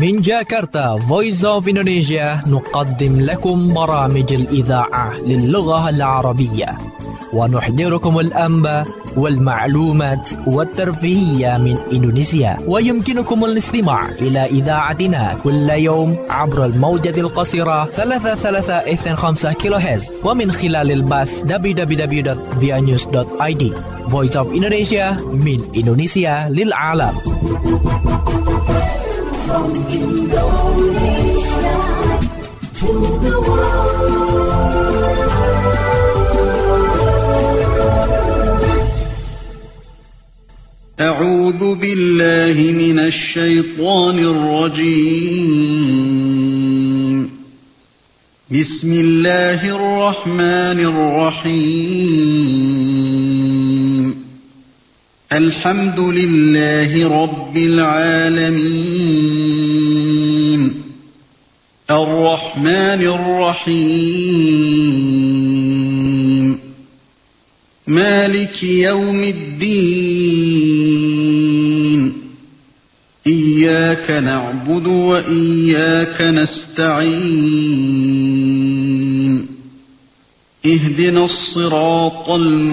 من جاكرتا Voice of Indonesia نقدم لكم برامج الإذاعة للغة العربية ونحضركم الأنباء والمعلومات والترفيهية من إندونيسيا. ويمكنكم الاستماع إلى إذاعتنا كل يوم عبر الموجة القصيرة 3325 كيلوهرتز ومن خلال البث www.vianews.id. Voice of Indonesia من إندونيسيا للعالم. From Indonesia to the world. أعوذ بالله من الشيطان الرجيم. بسم الله الرحمن الرحيم. الحمد لله رب العالمين. الرحمن الرحيم. مالك يوم الدين. إياك نعبد وإياك نستعين. اهدنا الصراط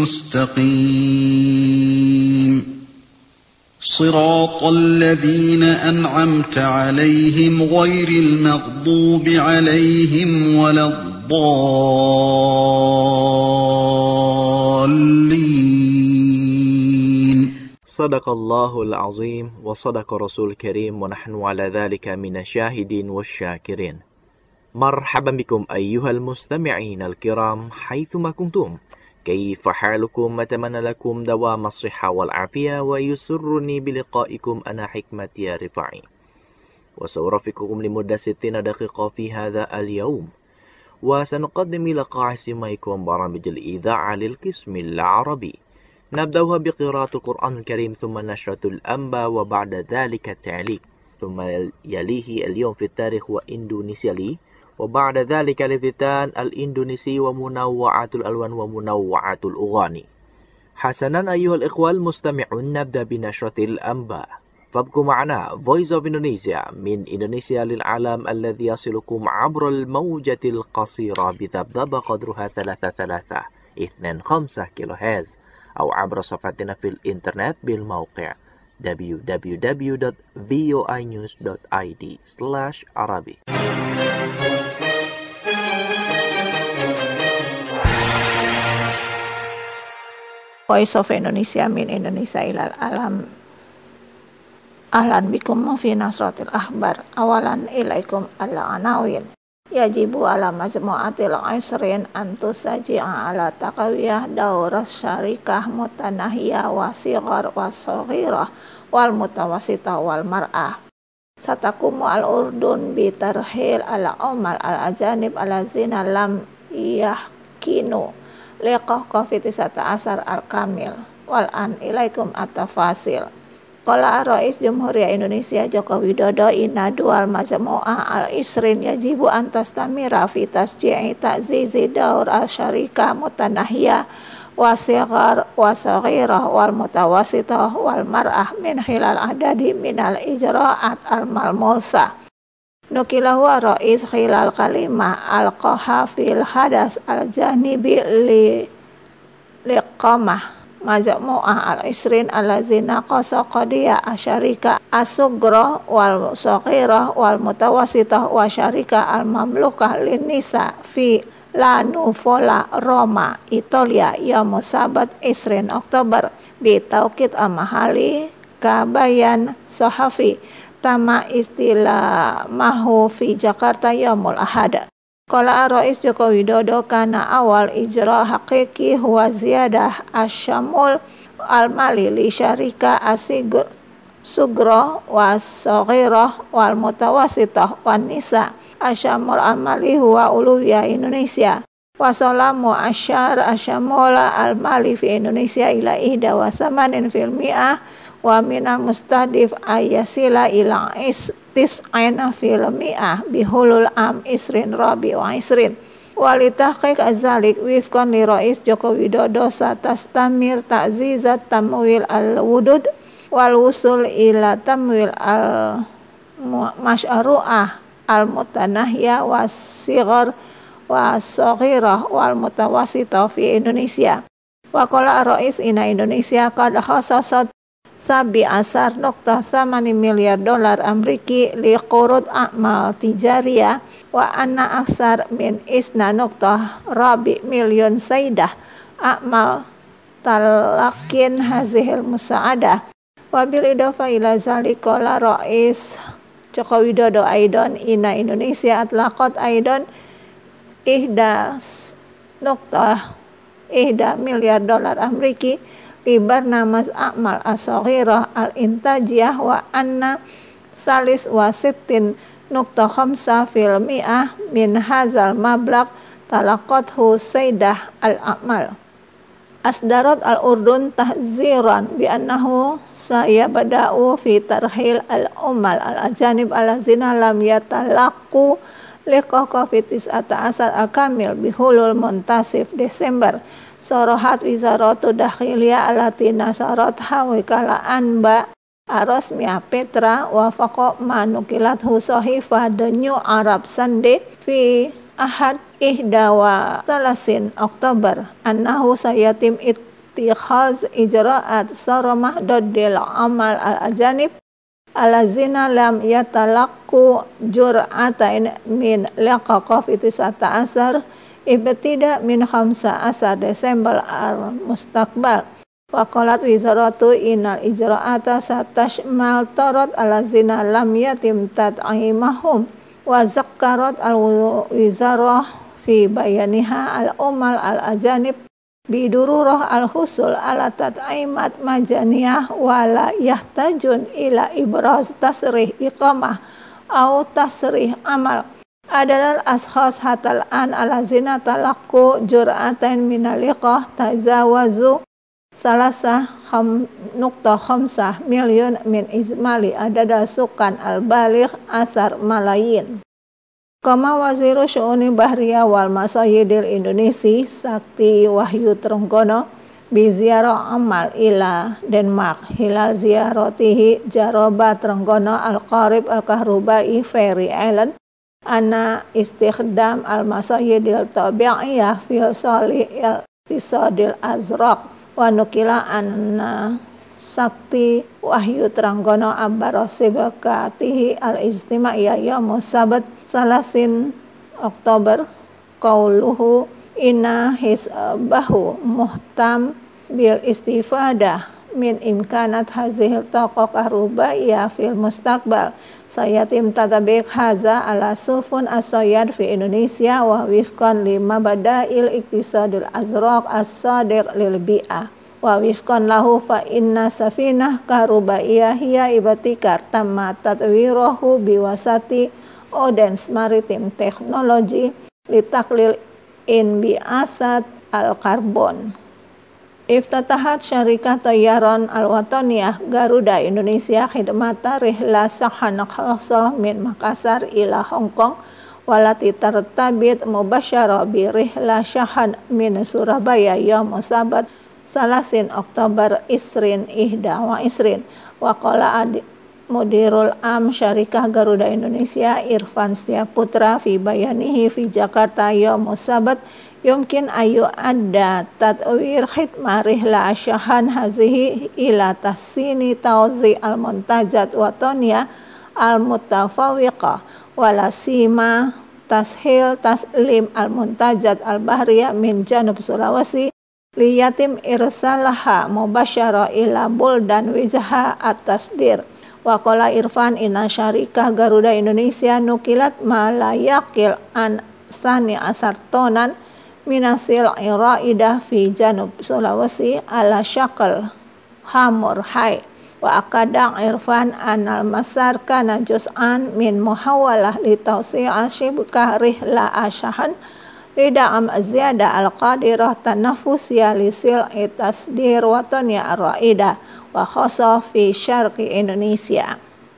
المستقيم. صراط الذين أنعمت عليهم غير المغضوب عليهم ولا الضالين. صدق الله العظيم وصدق رسول الكريم ونحن على ذلك من الشاهدين والشاكرين. مرحبا بكم أيها المستمعين الكرام حيثما كنتم. كيف حالكم؟ أتمنى لكم دوام الصحة والعافية ويسرني بلقائكم أنا حكمة يا رفاعي وسأرافقكم لمدة 60 دقيقة في هذا اليوم وسنقدم لقاء سماعكم برامج الإذاعة للقسم العربي. نبدأها بقراءة القرآن الكريم ثم نشرة الأنباء وبعد ذلك التعليق ثم يليه اليوم في التاريخ وإندونيسيا لي وبعد ذلك الافتتان الإندونيسي ومنوعات الألوان ومنوعات الأغاني. حسنا أيها الإخوة المستمعون، نبدأ بنشرة الأنباء. فابقوا معنا Voice of Indonesia من إندونيسيا للعالم الذي يصلكم عبر الموجة القصيرة بذبذبة قدرها 3325 كيلوهرتز أو عبر صفحتنا في الإنترنت بالموقع www.voinews.id/Arabic. Voice of Indonesia min Indonesia ilal alam. Ahlan bikum fi nasratil ahbar. Awalan ilaikum al-anawin. Yajibu ala majmu'atil aisrin antusaji'a ala taqawiyah dauras syarikah mutanahiyah wa sigar wa soghirah wal mutawasitah wal mar'ah. Satakumu al-urdun bitarhil ala umal al-ajanib ala zina lam yahkinu liqah kofiti sata asar al-kamil wal an ilaikum at-tafasil. Qala Rais Jumhuriyah Indonesia Joko Widodo inna dual majmu'ah al-isrin yajibu an tastamira fi tasji'i ta'zizi daur al-syarika mutanahiyah wa sighar wa saghirah wal mutawasitah wal mar'ah min khilal adadi minal ijra'at al-malmusa. Nukilahu Rais khilal kalimah al-qaha fil hadas al-janibi liqamah majmu'ah al-isrin allazina qasa qadiya asyarika as-sughra wal saghirah wal mutawasitah wa syarika al-mamlukah lin-nisa fi Lanuvola Roma Italia yaum sabat isrin Oktober bi tauqit al-mahali kabayan sahafi tama istilah mahu fi Jakarta yaumul ahad. Qala Rais Joko Widodo kana awal ijra haqiqi huwa ziyadah asyamul al-mali li syarika sugra wa saghirah wal mutawasitah wan nisa asyamul al-mali huwa uluwiyah Indonesia wa salamu asyamul al-mali fi Indonesia ila ihda wa thamanin fil mi'ah wa minal mustahdif ayasila ila tis'aina fil mi'ah bihulul am isrin rabi wa isrin walitahqiq azalik wifqan li Rais Joko Widodo satastamir ta'zizat tamwil al-wudud wal wusul ila tamwil masyru'ah al-mutanahiyah was-sighar was-saghirah wal mutawassithah fi Indonesia. Wa qala ar-rais Indonesia qad khassasat 17.8 miliar dolar Ameriki li qurud a'mal tijariyah wa anna aksar min 2.4 milyon saydah a'mal talakin hazihil musa'adah. Wa bil idafa ila zalika la rais Joko Widodo aidon Indonesia atlaqat aidon 1.1 miliar dolar Ameriki li barnamas a'mal as-saghirah al-intajiyah wa anna salis wa 60.5% min hazal mablagh talaqathu saydah al-a'mal. Asdarat al-Urdun tahziran bi annahu sayabda'u fi tarhil al-ummal al-ajanib allazina lam yatalaqu liqaqa fi 19 al-kamil bihulul muntasif Desember. Sorohat wizaratu dakhiliyah alati nasarat hawikala anba arosmiyah Petra wa faqa manukilat husahifa the New Arab Sunday fi ahad 31 Oktober annahu sayatim ittikhaz ijra'at saramah dodil amal al-ajanib alazina lam yatalaqu jur'atain min liqaqa fi 19 ibtida min 15 Desember al-mustaqbal. Waqalat wizaratu inal ijra'ata satashmal tarat alazina lam yatim tad'imahum wa zakkarat al-wizarah fi bayaniha al-umal al-ajanib bidururah al-husul ala tad'imat majaniyah wala yahtajun ila ibraz tasrih iqamah au tasrih amal. Adalah ashas hatal an alazina talaqu jur'atain minaliqah tazawazu 3.5 milyon min izmali adada sukan al-baligh asar malayin. Kama waziru syu'uni bahriya wal masayidil Indonesia Sakti Wahyu Trenggono biziarah amal ila Denmark hilal ziaratihi jaroba Trenggono al-qarib al-kahrubai Ferry Island ana istikhdam al-masayidil tabi'iyah fil salih il-tisadil azraq wa nukila anna Sakti Wahyu Trenggono abbara sibakatihi al-ijtima'iyah yaumus sabat 30 Oktober qauluhu inna hisbahu muhtam bil istifadah min imkanat hazihil taqa kahrubaiyah fil mustaqbal sayatim tatabik haza ala sufun asoyad fi Indonesia wa wifqan lima badail iktisadul azraq as-sadiq lil bi'ah wa wifqan lahu fa inna safinah kahrubaiyah hiya ibatikar tamma tatwirahu biwasati Odense Maritime Technology litaklil in bi'asat al-karbon. Iftatahat syarikah Tayyaron al-Wataniyah Garuda Indonesia khidmata rihla sahan khasah min Makassar ila Hong Kong walati tartabit mubasyara bi rihla syahan min Surabaya yaum sabat 30 Oktober isrin ihda wa isrin wa qala Mudirul Am Syarikah Garuda Indonesia Irfan Setiaputra fi bayanihi fi Jakarta yaum sabat yumkin ayu ada tatwir khidmah rihla asyahan hazihi ila tahsini tawzi al-muntajat watoniyah al-mutafawiqah wala sima tashil taslim al-muntajat al-bahriyah min janub Sulawesi liyatim irsalaha mubasyara ila buldan wijha at-tasdir. Waqala Irfan inna syarikah Garuda Indonesia nukilat ma la yaqil an sani asar tonan minasil iraidah fi janub Sulawesi ala syakal hamur hai wa akadang Irfan anal masar kana juz'an min muhawalah li tawsi'a shibkah rihla asyahan lida'am ziyada al-qadirah tanafusya lisil itasdir watanya ar-raidah wa khasa fi syarqi Indonesia.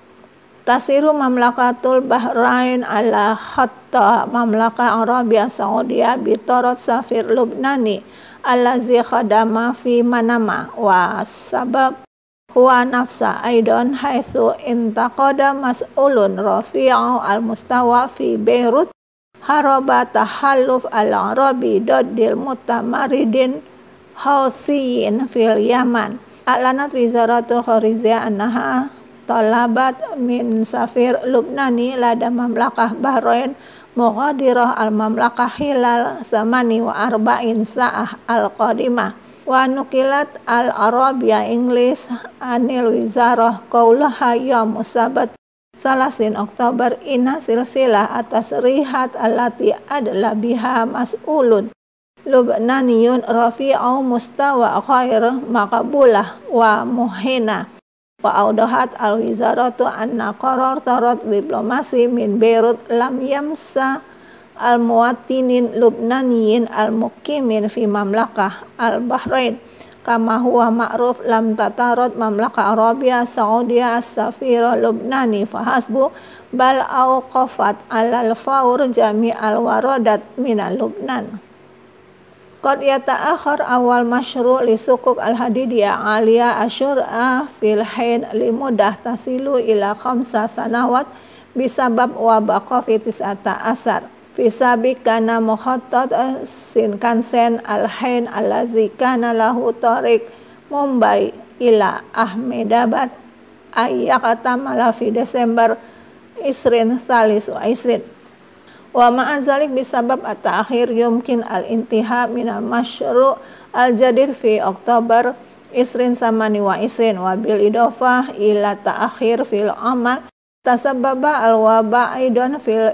Tasiru mamlakatul Bahrain ala hatta mamlakah Arabia Saudiyah bitarat safir Lubnani allazi khadama fi Manama wa sabab huwa nafsa aidan haitsu intaqada mas'ulun rafi'u al-mustawa fi Beirut haraba tahalluf al-arabi doddil mutamaridin hausiyin fil Yaman. A'lanat wizaratul kharijiyah annaha talabat min safir Lubnani lada mamlakah Bahrain mughadirah al-mamlakah hilal 48 sa'ah al-qadimah. Wa nukilat al-Arabia Inggris anil wizarah qaulaha yaum sabat 30 Oktober ina silsilah atas rihat allati adla biha mas'ulun Lubnaniyun rafi'u mustawa khair maqbulah wa muhina. Wa audahat al-wizaratu anna qarar tarat diplomasi min Beirut lam yamsa al-muwattinin Lubnaniyin al-muqimin fi mamlakah al-Bahrain kama huwa ma'ruf lam tatarad mamlakah Arabia Saudiyah as-safira Lubnani fahasbu bal awqafat alal fawr jami' al-waradat min al-Lubnan. Qad yata'akhir awal masyru' li sukuk al-hadidiyah aliyah asyur'a fil hain limudah tasilu ila 5 sanawat bisabab wabah COVID-19 Fisabik kana mukhattat Shinkansen al-Hain allazi kana lahu tariq Mumbai ila Ahmedabad ayyaqtamala fi Desember isrin salis wa isrin. Wa ma'azalik bisabab at-ta'khir yumkin al-intiha min al-masyru' al-jadid fi Oktober isrin samani wa isrin wa bil idofah ila ta'khir fil amal tasababa al-waba' aidan fil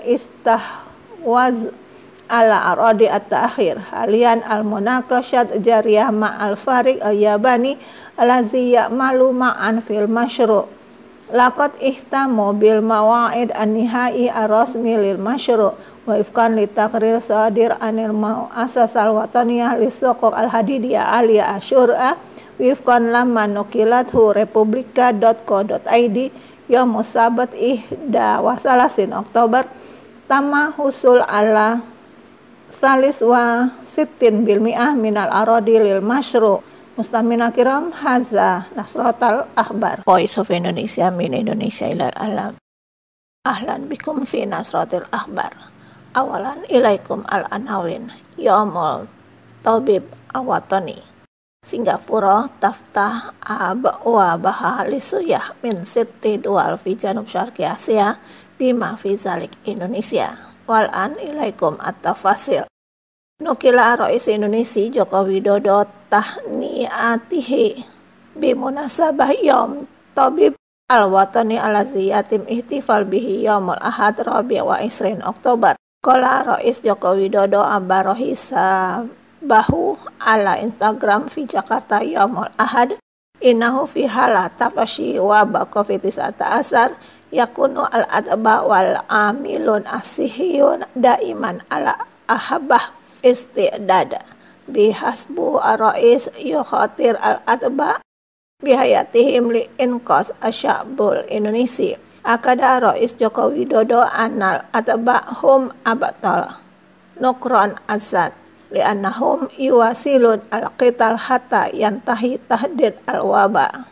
waz ala aradi at-ta'khir halian al-munaqashat jariyah ma'al fariq al-yabani allazi ya'malu ma'an fil masyru' laqad ihtamu bil mawa'id an-nihai ar-rasmi lil masyru' wa ifkan li taqrir sadir anil mu'assas al-wataniyah lis-suquq al-hadidiyah aliyah asyura wifkan lamma nukilathu republika.co.id yaum sabat 31 Oktober tama husul ala salis wa sittin bil mi'ah minal aradi lil masyru' mustamina kiram haza nasratal akhbar Voice of Indonesia min Indonesia ilal alam. Ahlan bikum fi nasratil akhbar. Awalan ilaikum al-anawin yaumul tabib awatani Singapura taftah wa bahalisuya min sitti dual fi janub syarqi Asia bima fi zalik Indonesia. Wal'an ilaikum at-tafasil. Nukila Rais Indonesia Joko Widodo tahniatihi bimunasabah yaum tabib al-watani alazi yatim ihtifal bihi yaumul ahad rabi' wa isrin Oktober. Qala Rais Joko Widodo abarohisa bahu ala Instagram fi Jakarta yaumul ahad innahu fi hala tapashi wabah COVID-19 yakunu al-adba wal amilun asihiyun daiman ala ahabah istidada bihasbu ar-rais yukhatir al-adba bihayatihim li inqas asyabul Indonesia. Akada Rais Joko Widodo anal adba hum abatal nukron azad li'annahum yuwasilun al-qital hatta yantahi tahdid al-waba.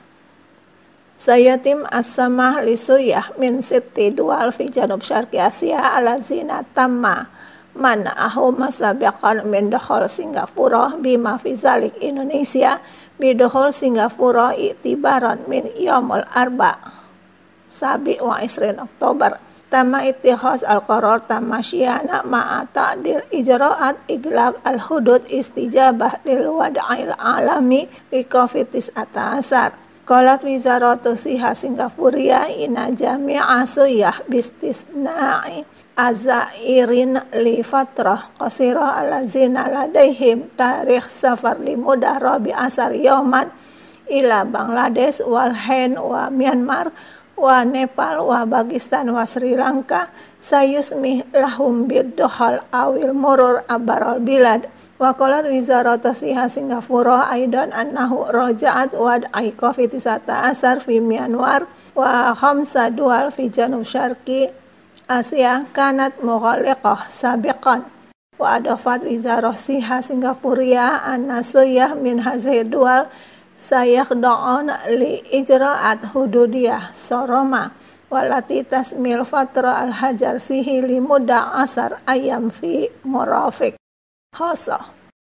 Sayatim as-samah lisuyah min sitti dual fi janub syarqi Asia alazina tamma mana'ahu masabiqan min dakhul Singapura bima fi zalik Indonesia bidakhul Singapura i'tibaran min yaumul arba' sabi wa isrin Oktober. Tama ittihas al-qarar tamasyiana ma'a ta'dil ijra'at iglaq al-hudud istijabah lil wad'il alami li COVID-19. Qalat wizaratu siha Singapuria ina jami'a suyah bistisna'i azairin li fatrah qasirah alazina ladaihim tarikh safar li mudah rabi asar yauman ila Bangladesh wal Hind wa Myanmar wa Nepal wa Pakistan wa Sri Lanka sayusmih lahum biddohal awil murur abaral bilad. Wa qalat wizaratu siha Singapura aidan annahu raja'at wad'i COVID-19 fi Myanmar wa khamsa dual fi janub syarqi Asia kanat mughaliqah sabiqan. Wa adafat wizaratu siha Singapuria anna suyah min hazih dual sayakhda'un li ijra'at hududiyah soroma walati tasmil fatra al-hajar sihi limuda asar ayam fi murafiq hosa.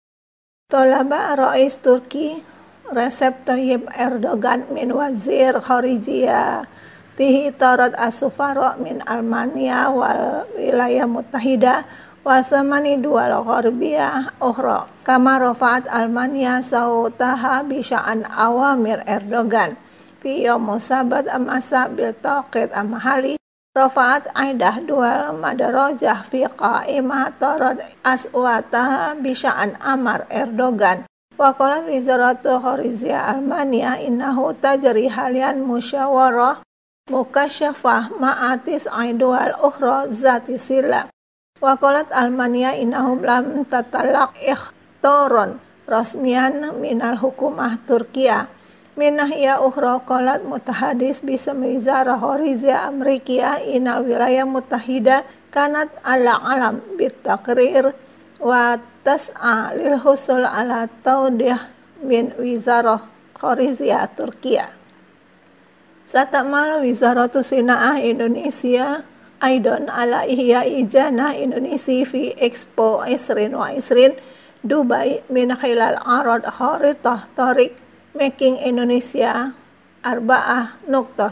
Tolaba Rais Turki Recep Tayyip Erdogan min wazir kharijiyah tihi tarad as-sufara min Almania wal wilayah muttahida wa thamani dual gharbiyah ukhra kama rafa'at Almania sautaha bi sya'an awamir Erdogan fi yawm sabat amasa bil taqid amhali rafa'at aidah dual madarajah fi qa'imah tarad aswataha bi sya'an amar Erdogan. Waqalat wizaratu kharijiyah Almania innahu tajri halian musyawarah mukasyafah ma'atis aidual ukhra zati sila. Waqalat Almania innahum lam tatalaq ikhtaron rasmian minal hukumah Turkiya. Min nahiyah ukhra qalat mutahadis bismi wizarah kharijiyah Amerikiyah inal wilayah muttahida kanat ala alam bitaqrir wa tas'a lil husul ala tawdih min wizarah kharijiyah Turkiya. Satamal wizaratu sina'ah Indonesia aidon ala ihya ijana Indonesia fi Expo 2020 Dubai min khilal arad kharitah tarik Making Indonesia 4.0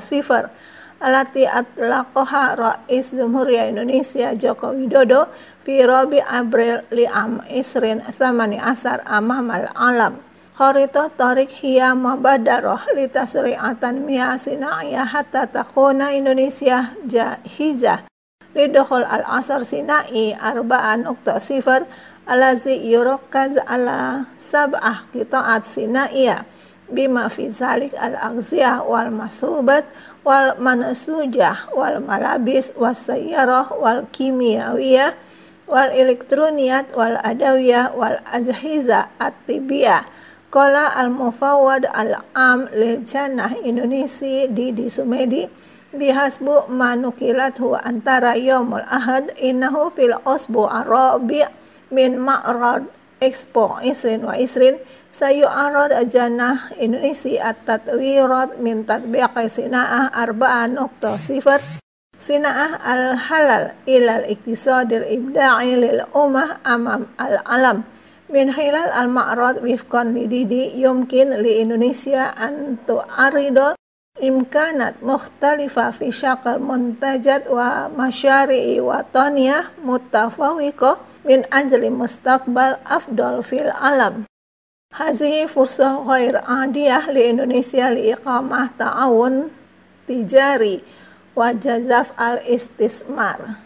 alati atlaqaha Rais Jumhuriyah Indonesia Joko Widodo fi Rabi April li'am 2018 amamal alam. Kharitah tarik hiya mabadarah li tasri'atan miya sina'iyah hatta takuna Indonesia jahizah lidukhul al-asar sina'i 4.0 alazi yurakaz ala sab'ah qita'at sina'iyah bima fi zalik al-aghziyah wal masrubat wal mansujah wal malabis was sayyarah wal kimiyawiyah wal elektroniyat wal adawiyah wal ajhiza at-tibiyah. Qala al-mufawwad al-am lil Jannah Indonesia di Sumedi bihasbu manukilathu antara yaumul ahad innahu fil usbu arabi min ma'rad Expo 2020 sayu'arad Jannah Indonesia at-tatwirat min tatbiqi sina'ah 4.0 sina'ah al-halal ilal iktisadil ibda'i lil ummah amam al-alam min hilal al-ma'rad wifqan lididi yumkin li Indonesia an tu'arido imkanat mukhtalifa fi syakal muntajat wa masyari'i wataniyah mutafawiqah min ajli mustaqbal afdal fil alam. Hazihi fursah ghair adiyah li Indonesia li iqamah ta'awun tijari wa jazaf al-istismar.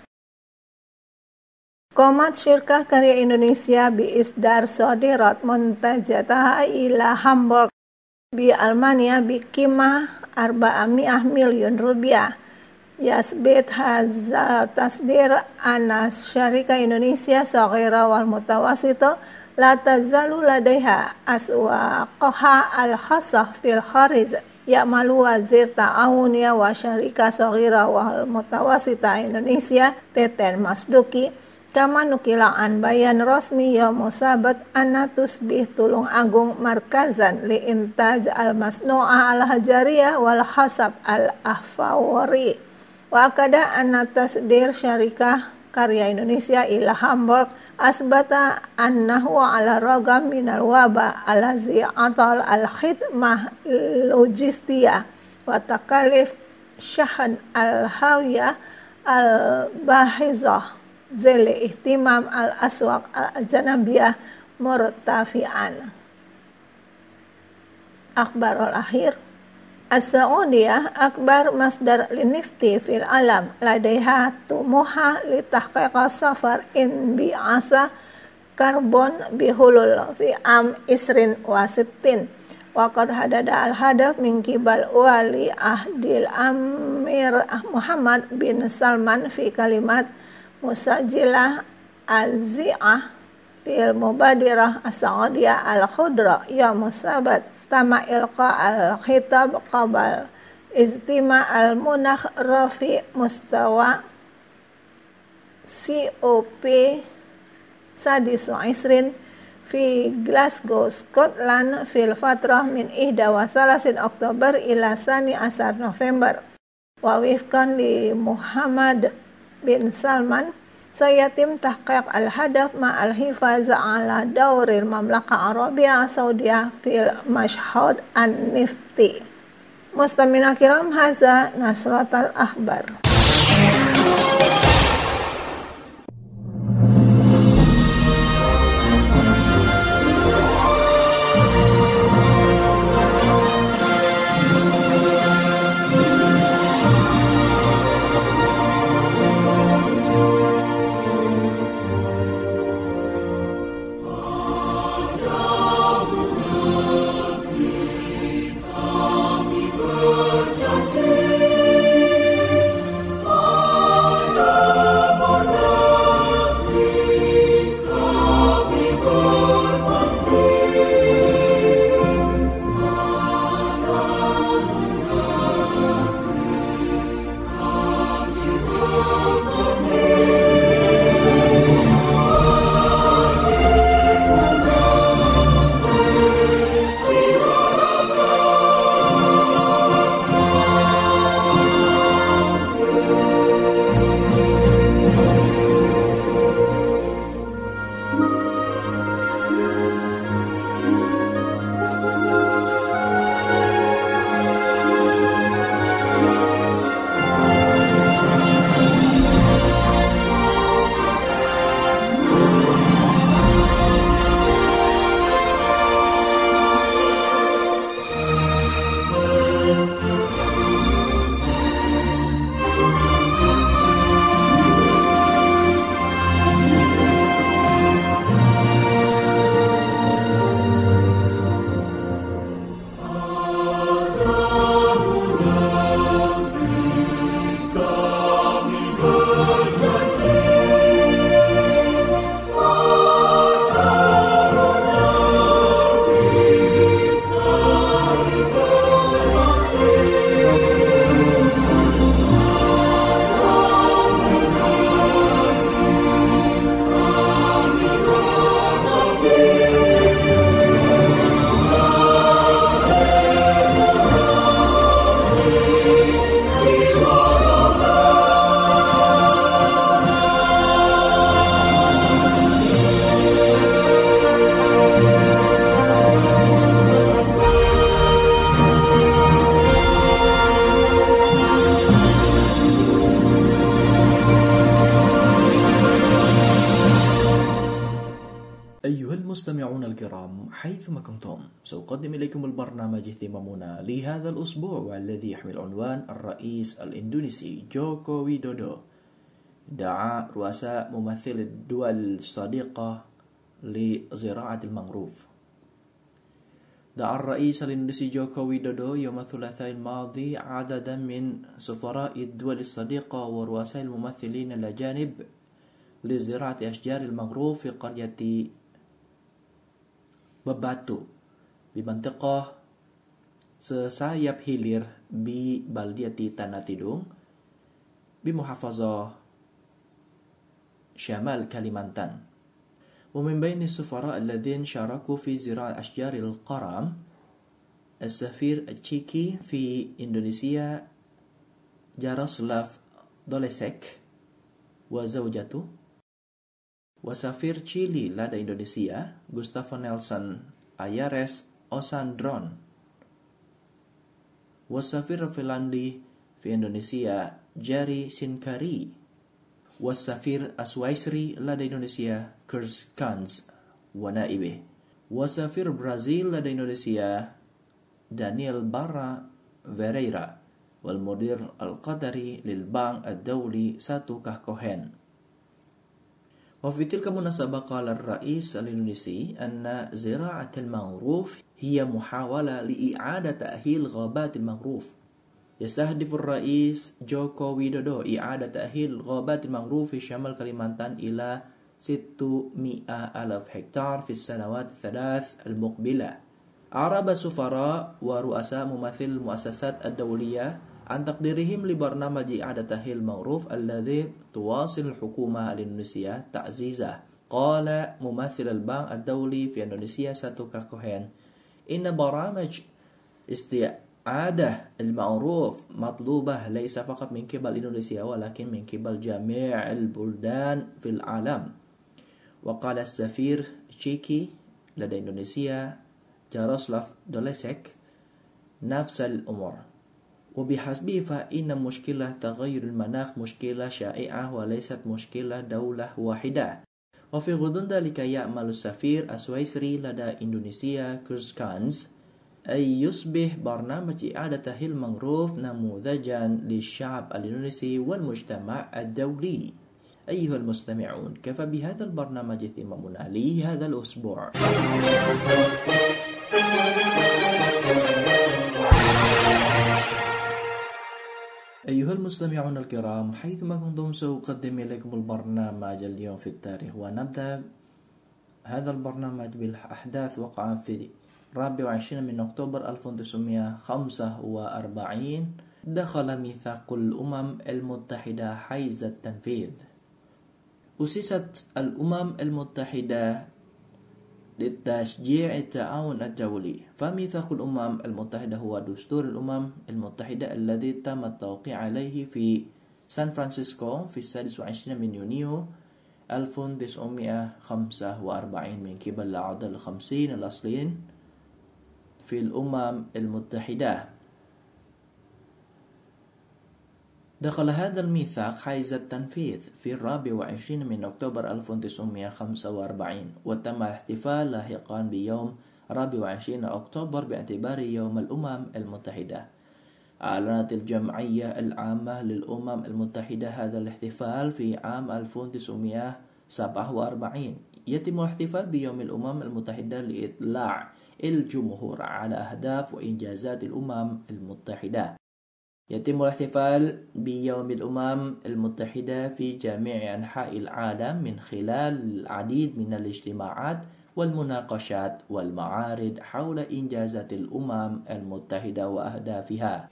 Qomat Syirkah Karya Indonesia bi isdar sodirat muntajataha ila Hamburg bi Almania bi qimah 400 million rupiah. Yasbit hazal tasdir anas syarika Indonesia saghira wal mutawasito la tazalu ladaiha aswaqaha al-khassah fil kharij ya'malu wazir ta'awuniya wa syarika saghira wal mutawasita Indonesia Teten Masduki kama nukilaan bayan rasmi yaum sabat anna tusbih tulung agung markazan li intaj al-masnu'ah al-hajariyah wal hasab al-ahfawari wa akada anna tasdir syarikah Karya Indonesia ila Hamburg asbata annahu ala ragam minal waba alazi atal al-khidmah logistiyah wa takalif syahan al-hawiyah al-bahizah zili ihtimam al-aswaq al-janabiyah murtafi'an. Akhbarul akhir As-Saudiyah akbar masdar linifti fil alam ladaiha tumuha li tahqiqa safar in bi'asa karbon bihulul fi am isrin wa sittin waqad hadada al-hadaf min kibal wali ahdil amir Muhammad bin Salman fi kalimat musajilah az-zi'ah fil mubadirah as-Saudiyah al-khudra ya musabat tama ilqa al-khitab qabal istima al-munakh rafi mustawa COP sadis wa isrin في Glasgow, Scotland في الفترة من 31 أكتوبر إلى 12 نوفمبر. ووفقا لمحمد بن سلمان سيتم تحقيق الهدف مع الحفاظ على دور المملكة العربية السعودية في المشهد النفطي. مستمعينا الكرام، هذا نشرة الأخبار. أيها المستمعون الكرام، حيثما كنتم سأقدم إليكم البرنامج اهتمامنا لهذا الأسبوع، والذي يحمل عنوان الرئيس الإندونيسي جوكو ويدودو دعا رؤساء ممثل الدول الصديقة لزراعة المانغروف. دعا الرئيس الإندونيسي جوكو ويدودو يوم الثلاثاء الماضي عددا من سفراء الدول الصديقة ورؤساء الممثلين الأجانب لزراعة أشجار المانغروف في قرية Bebatu بمنطقة سسايب hilir ببلدية Tanah Tidung بمحافظة شمال كاليمانتان. ومن بين السفراء الذين شاركوا في زراعة أشجار القرم السفير التشيكي في إندونيسيا جاروسلاف دوليسك وزوجته، وسفير تشيلي لدى إندونيسيا Gustavo Nelson Ayares Osandron، والسفير الفنلندي في إندونيسيا جاري سينكاري، والسفير السويسري لدى إندونيسيا كيرس كانز ونائبه، وسفير برازيل لدى إندونيسيا دانيال بارا فيريرا، والمدير القطري للبنك الدولي ساتو كهكوهن. وفي تلك المناسبة قال الرئيس الإندونيسي أن زراعة المانغروف هي محاولة لإعادة تأهيل غابات المانغروف. يستهدف الرئيس جوكو ويدودو إعادة تأهيل غابات المانغروف في شمال كاليمانتان إلى 600,000 هكتار في السنوات الثلاث المقبلة. أعرب السفراء ورؤساء ممثل المؤسسات الدولية عن تقديرهم لبرنامج إعادة تأهيل المانغروف الذي تواصل الحكومة الإندونيسية تعزيزه قال ممثل البنك الدولي في إندونيسيا ساتوكا كوهين إن برامج استعادة المعروف مطلوبة ليس فقط من قبل إندونيسيا ولكن من قبل جميع البلدان في العالم. وقال السفير تشيكي لدى إندونيسيا جاروسلاف دوليسك نفس الأمر. وبحسبه فإن مشكلة تغير المناخ مشكلة شائعة وليست مشكلة دولة واحدة. وفي غضون ذلك يأمل السفير السويسري لدى إندونيسيا كرسكانز أن يصبح برنامج إعادة المنغروف نموذجا للشعب الإندونيسي والمجتمع الدولي. أيها المستمعون، كفى بهذا البرنامج اهتمامنا لهذا الأسبوع. أيها المستمعون الكرام، حيثما كنتم سأقدم إليكم البرنامج اليوم في التاريخ، ونبدأ هذا البرنامج بالأحداث وقع في 24 من أكتوبر 1945 دخل ميثاق الأمم المتحدة حيز التنفيذ. أسست الأمم المتحدة لتشجيع التعاون الدولي، فميثاق الأمم المتحدة هو دستور الأمم المتحدة الذي تم التوقيع عليه في سان فرانسيسكو في 26 من يونيو 1945 من قبل الأعضاء 50 الأصليين في الأمم المتحدة. دخل هذا الميثاق حيز التنفيذ في 24 من أكتوبر 1945 وتم الاحتفال لاحقا بيوم 24 أكتوبر باعتباره يوم الأمم المتحدة. أعلنت الجمعية العامة للأمم المتحدة هذا الاحتفال في عام 1947. يتم الاحتفال بيوم الأمم المتحدة لإطلاع الجمهور على أهداف وإنجازات الأمم المتحدة. يتم الاحتفال بيوم الأمم المتحدة في جميع أنحاء العالم من خلال العديد من الاجتماعات والمناقشات والمعارض حول إنجازات الأمم المتحدة وأهدافها.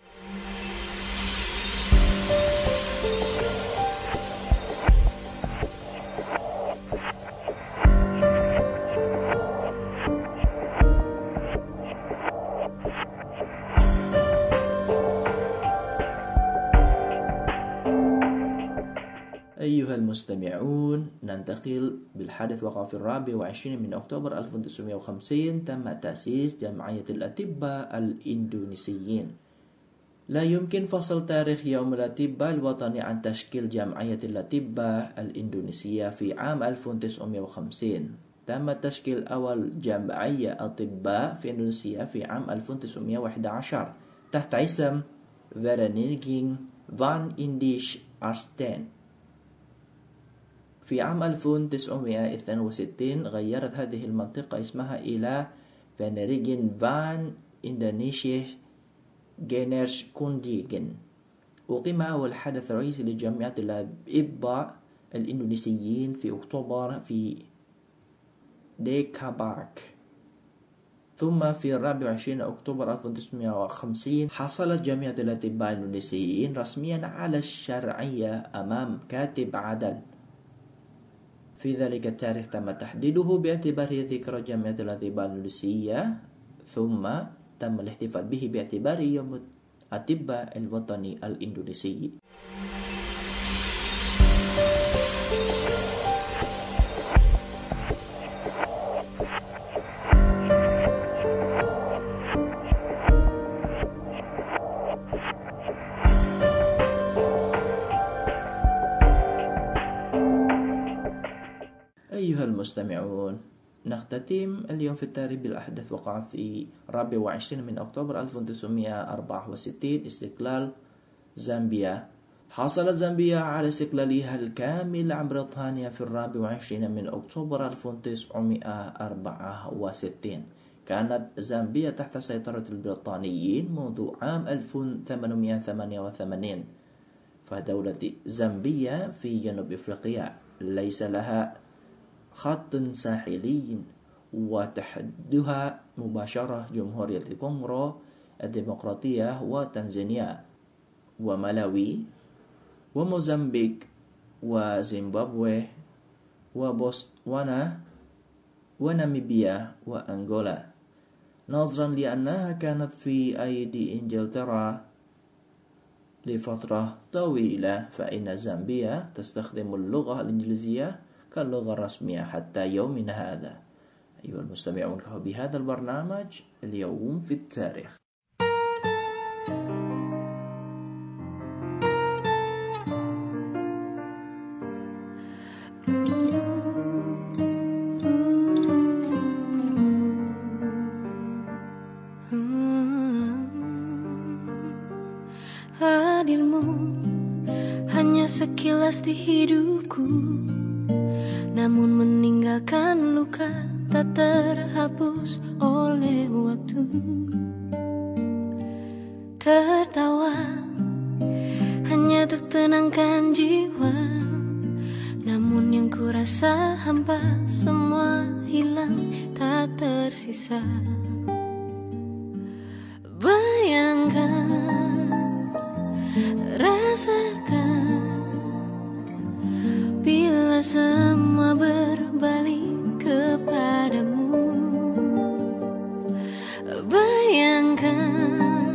أيها المستمعون، ننتقل بالحدث وقع في 24 من أكتوبر 1950 تم تأسيس جمعية الأطباء الإندونيسيين. لا يمكن فصل تاريخ يوم الأطباء الوطني عن تشكيل جمعية الأطباء الإندونيسية في عام 1950. تم تشكيل أول جمعية أطباء في إندونيسيا في عام 1911 تحت اسم Vereniging van Indische Artsen. في عام 1962 غيرت هذه المنطقة اسمها إلى Vereniging van Indonesische Geneeskundigen. أقيم أول حدث رئيسي لجمعية الأطباء الإندونيسيين في أكتوبر في ديكاباك. ثم في 24 أكتوبر 1950 حصلت جمعية الأطباء الإندونيسيين رسميا على الشرعية أمام كاتب عدل. في ذلك التاريخ تم تحديده باعتباره ذكرى جمعية الأطباء الإندونيسية، ثم تم الاحتفال به باعتباره يوم الأطباء الوطني الإندونيسي. أيها المستمعون، نختتم اليوم في التاريخ بالأحداث وقع في 24 من أكتوبر 1964 استقلال زامبيا. حصلت زامبيا على استقلالها الكامل عن بريطانيا في 24 من أكتوبر 1964. كانت زامبيا تحت سيطرة البريطانيين منذ عام 1888. فدولة زامبيا في جنوب أفريقيا ليس لها خط ساحلي وتحدها مباشرة جمهورية الكونغو الديمقراطية وتنزانيا وملاوي وموزمبيق وزيمبابوي وبوتسوانا وناميبيا وأنغولا، نظرا لأنها كانت في أيدي إنجلترا لفترة طويلة، فإن زامبيا تستخدم اللغة الإنجليزية كاللغة الرسمية حتى يومنا هذا. أيها المستمعون، بهذا البرنامج اليوم في التاريخ. Hadirmu hanya sekilas di hidupku, namun meninggalkan luka tak terhapus oleh waktu. Tertawa hanya untuk tenangkan jiwa, namun yang kurasa hampa, semua hilang tak tersisa. Bayangkan, rasakan, bila semua berbalik kepadamu. Bayangkan,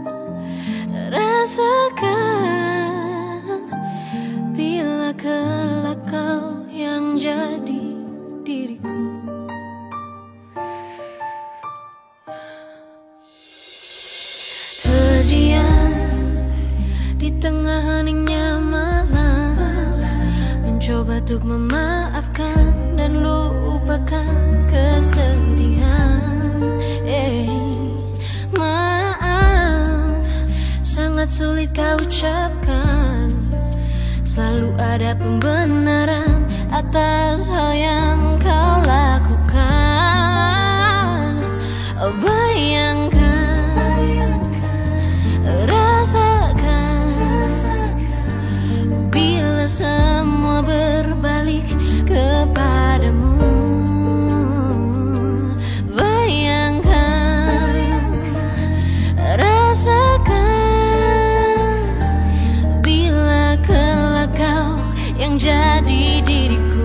rasakan, bila kelak kau yang jadi diriku. Terdiam di tengah heningnya malam, mencoba untuk memaafkan dan lupakan kesedihan. Maaf, sangat sulit kau ucapkan. Selalu ada pembenaran atas hal yang kau lakukan. Bayangkan, rasakan, bila semua berbalik kepadamu. Bayangkan, rasakan, bila kelak kau yang jadi diriku.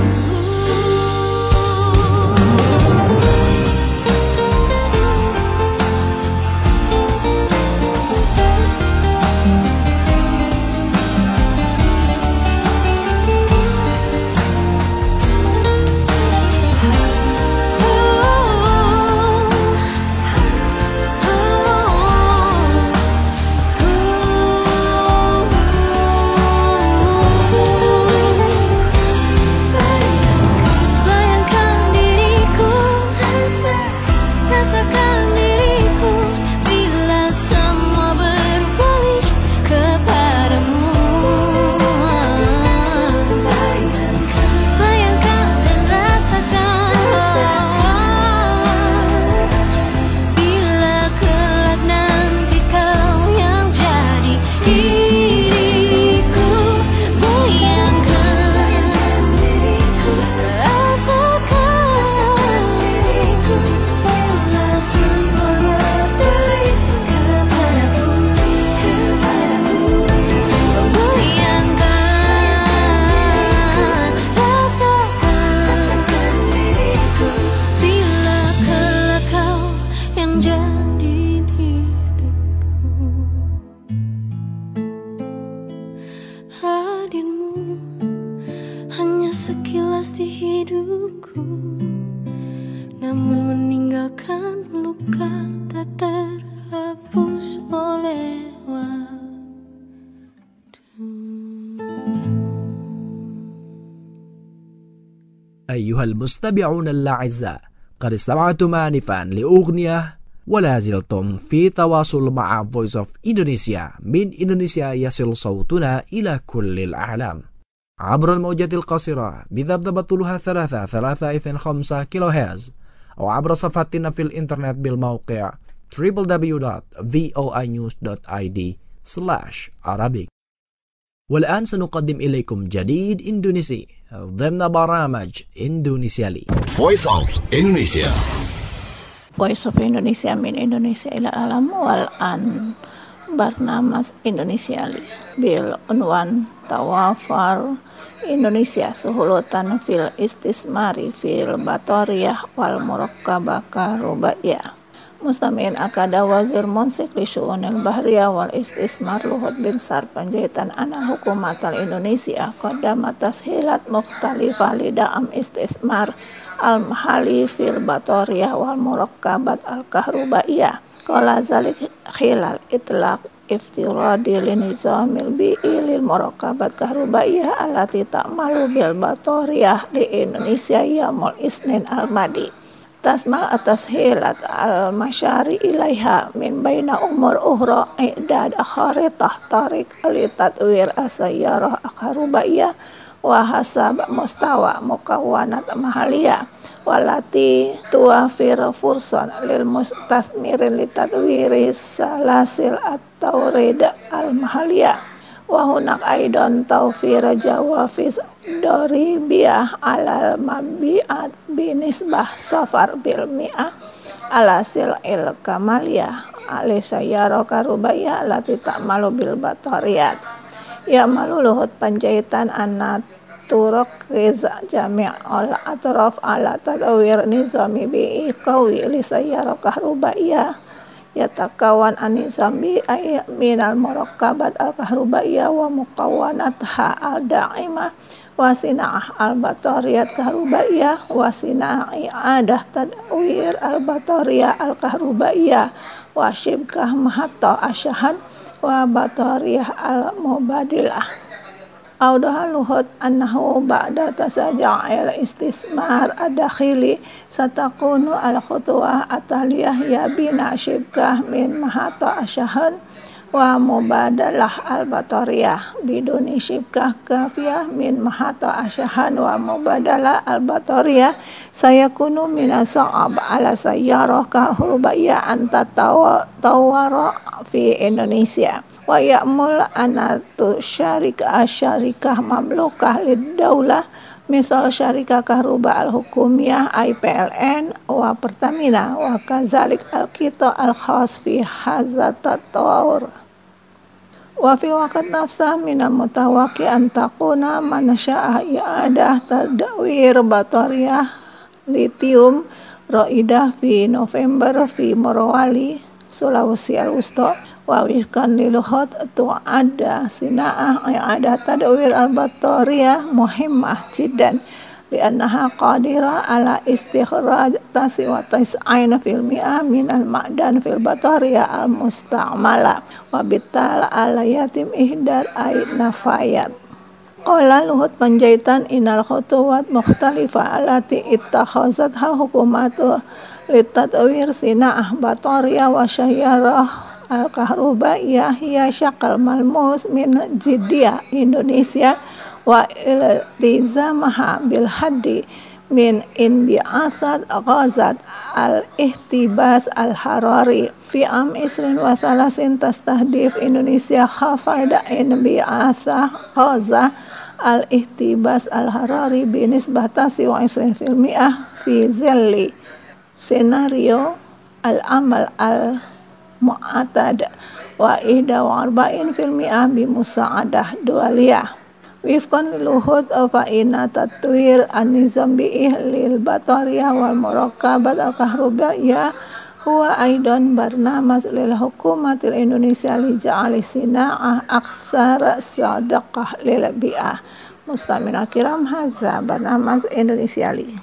أيها المستمعون الأعزاء، قد استمعتم آنفا لأغنية ولا زلتم في تواصل مع Voice of Indonesia. من إندونيسيا يصل صوتنا إلى كل العالم عبر الموجات القصيرة بذبذبة طولها 3.5 كيلوهرتز، أو عبر صفحتنا في الإنترنت بالموقع www.voinews.id/Arabic. والآن سنقدم إليكم جديد إندونيسي ضمن برامج إندونيسيالي. Voice of Indonesia. Voice of Indonesia min Indonesia ila alam wal an Barnamas Indonesia bil unwan tawafar Indonesia suhulutan fil istismari fil batoriyah wal murakkabah karubaiyah. Mustami'in akada wazir munsik li syu'unil bahriyah wal istismar Luhut Binsar Panjaitan anal hukumatal Indonesia qaddama tashilat mukhtalifah li da'am istismar al mahali fil batoriyah wal murakkabat al kahrubaiyah. Qala zalik khilal itlaq iftiradi li nizamil bi'i lil murakkabat kahrubaiyah allati ta'malu bil batoriyah di Indonesia yamul isnin al madi. Tasmal atas hilat al masyari ilaiha min baina umur uhra i'dad kharitah tarik li tatwir asayyarah akharubaiyah wa hasab mustawa mukawwanat mahaliyah walati tuwafir fursan lil mustasmirin li tatwiri salasil at-tawrid al mahaliyah wa hunak aidan tawfir jawafis doribiyah alal mabi'at binisbah safar bil mi'ah ala sil'il kamaliyah ali sayyara karubaiyah alati ta'malu bil batariyat ya malu Luhut Panjaitan anat turuk riza jami' al atraf ala tadawir nizami bi'i qawi li sayyara karubaiyah yatakawan anizam bi'i minal murakkabat al kahrubaiyah wa mukawwanatha al da'imah wa sina'ah al batariyat kahrubaiyah wa sina'ah i'adah tadawir al batariyah al kahrubaiyah wa shibkah mahatta asyahan wa batariyah al mubadilah. Audaha Luhut annahu ba'da tasaja'il istismar adakhili satakunu al khutwah ataliyah ya bina shibkah min mahata asyahan wa mubadalah al batariyah biduni shibkah kafiyah min mahata asyahan wa mubadalah al batariyah sayakunu min sa'ab ala sayyarah kahrubaiyah anta tawara fi Indonesia wa ya'mul anatu syarikah mamlukah lid-daulah misal syarikah kahruba al-hukumiyah IPLN wa Pertamina wa kazalik al-qita al-khas fi hazat tatawur wa fil waqt nafsah minal mutawaqi an taquna man sya'a i'adah tadawir batariyah litium raidah fi November fi Morowali Sulawesi Al-Wusta wa wifkan li Luhut tu'adda sina'ah i'adah tadawir al-batariyah muhimmah jiddan li'annaha qadira ala istikhraj tasi wa tis'ain fil mi'ah minal ma'dan fil batariyah al-musta'mala wa bittala ala yatim ihdar ay nafayat. Qala Luhut Panjaitan inal khutuwat mukhtalifah alati ittakhazatha hukumatu litatwir sina'ah batariyah wa syayyarah al-kahrubaiyah hiya syakal malmus min jiddiyah Indonesia wa iltizamaha bil haddi min inbi'asat ghazat al-ihtibas al-harari fi am isrin wa thalasin tastahdif Indonesia khafada inbi'asah ghazah al-ihtibas al-harari binisbah tasi wa isrin fil mi'ah fi zilli senario al-amal al-mu'atad wa ihda wa arba'in fil mi'ah bi musa'adah dualiyah wifkan Luhut fa inna tatwir an-nizam bi'ih lil batariyah wal murakkabat al-kahrubaiyah huwa aidan barnamas lil hukumatil Indonesia li ja'ali sina'ah aktsara sadaqah lil bi'ah. Mustamina kiram hadza barnamas Indonesia li.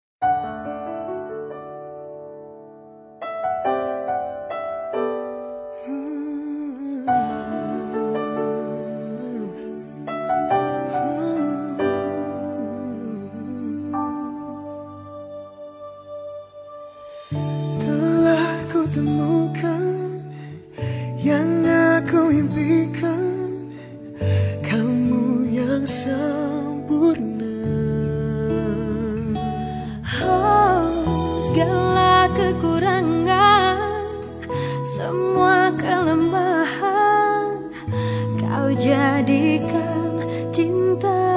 Temukan yang aku impikan, kamu yang sempurna. Segala kekurangan, semua kelemahan, kau jadikan cinta.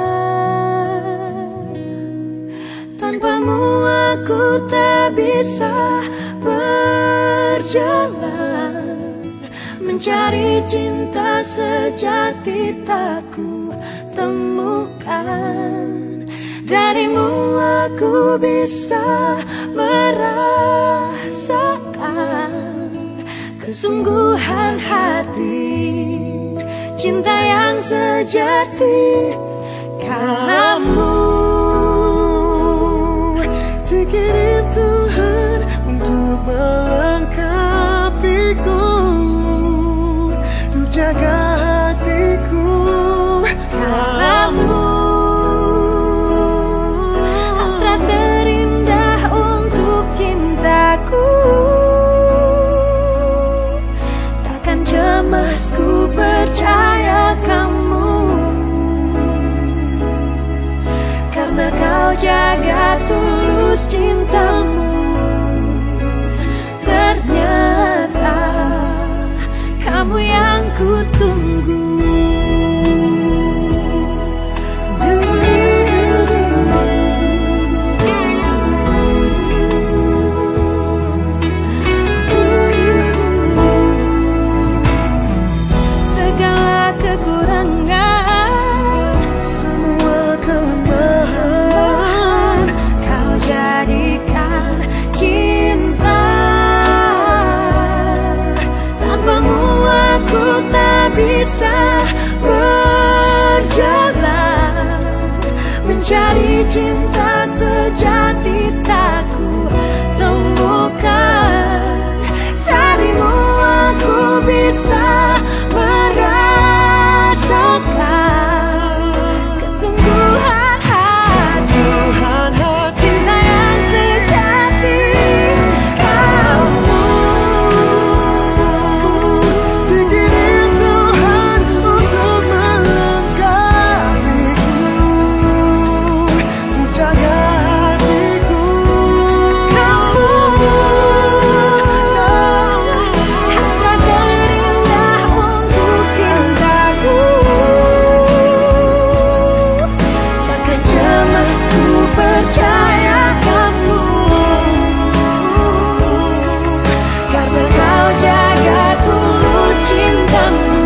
Tanpamu aku tak bisa berjalan mencari cinta sejati tak ku temukan. Darimu aku bisa merasakan kesungguhan hati, cinta yang sejati karenamu. Dikirim Tuhan untuk melengkapiku, untuk jaga hatiku karenamu. Hasrat terindah untuk cintaku, takkan cemas ku percaya kamu, karena kau jaga tulus cintamu. Ternyata kamu yang ku tunggu. Segala kekurangan, semua kelemahan, kau jadikan cinta. Tanpamu aku tak bisa berjalan, mencari cinta sejati tak ku temukan. Darimu aku bisa merasakan kesungguhan hati, cinta yang sejati kamu. dikirim Tuhan untuk melengkapiku, untuk jaga hatiku Kamu hasrat terindah untuk cintaku, takkan cemas ku percaya kamu, karena kau jaga tulus cintamu.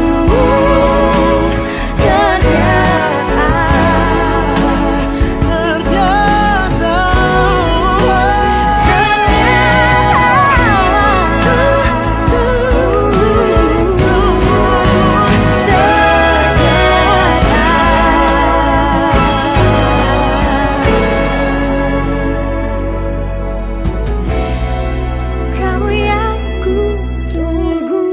Kamu yang ku tunggu.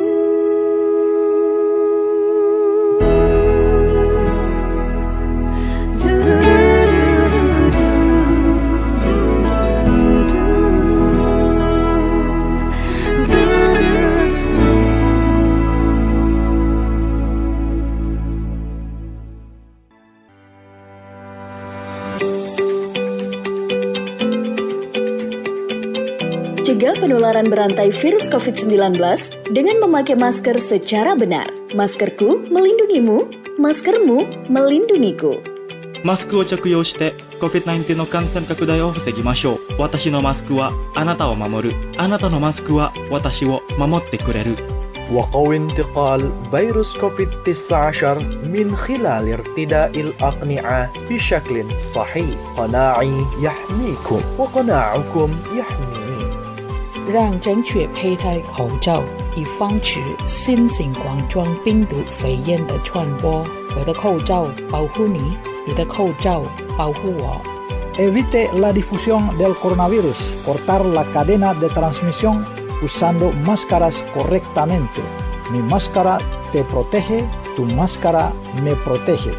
Cegah penularan berantai virus COVID-19 dengan memakai masker secara benar. Maskerku melindungimu, maskermu melindungiku. マスクを着用して COVID-19 の感染拡大を防ぎましょう。私のマスクはあなたを守る。あなたのマスクは私を守ってくれる。 وقوي انتقال فيروس كوفيد-19 من خلال ارتداء الأقنعة بشكل صحيح. قناعي يحميكم وقناعكم يحميني. 让正确佩戴口罩，以防止新型冠状病毒肺炎的传播。我的口罩保护你，你的口罩保护我。 Evite la difusión del coronavirus. Cortar la cadena de transmisión usando máscaras correctamente. Mi máscara te protege, tu máscara me protege.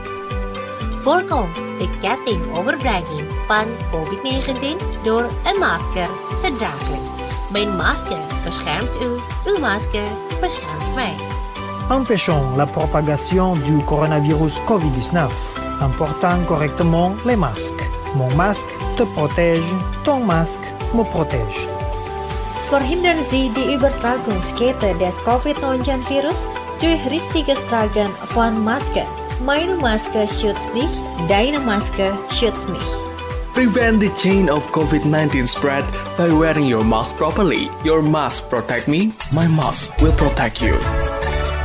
Voorkom de ketting overbrenging van COVID-19 door een masker te dragen. Mijn masker beschermt u, uw masker beschermt mij. Empêchons la propagation du coronavirus COVID-19 en portant correctement les masques. Mon masque te protège, ton masque me protège. Verhindern Sie die Übertragungskette des Covid-19-Virus durch richtiges Tragen von Maske. Meine Maske schützt dich, deine Maske schützt mich. Prevent the chain of COVID-19 spread by wearing your mask properly. Your mask protect me, my mask will protect you.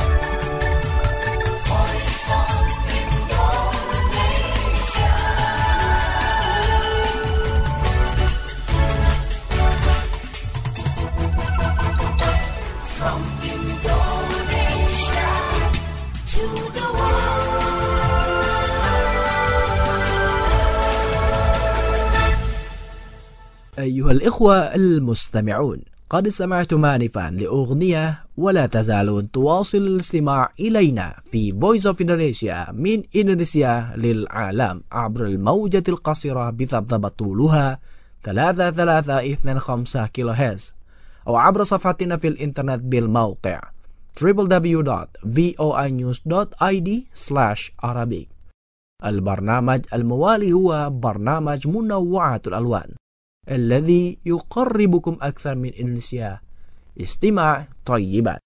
From Indonesia to the world. أيها الإخوة المستمعون، قد استمعتم آنفا لأغنية، ولا تزالون تواصل الاستماع إلينا في Voice of Indonesia من إندونيسيا للعالم عبر الموجة القصيرة بذبذب طولها 3325 كيلوهرتز، أو عبر صفحتنا في الإنترنت بالموقع www.voinews.id/Arabic. البرنامج الموالي هو برنامج منوعات الألوان الذي يقربكم أكثر من إندونيسيا. استماع طيبا.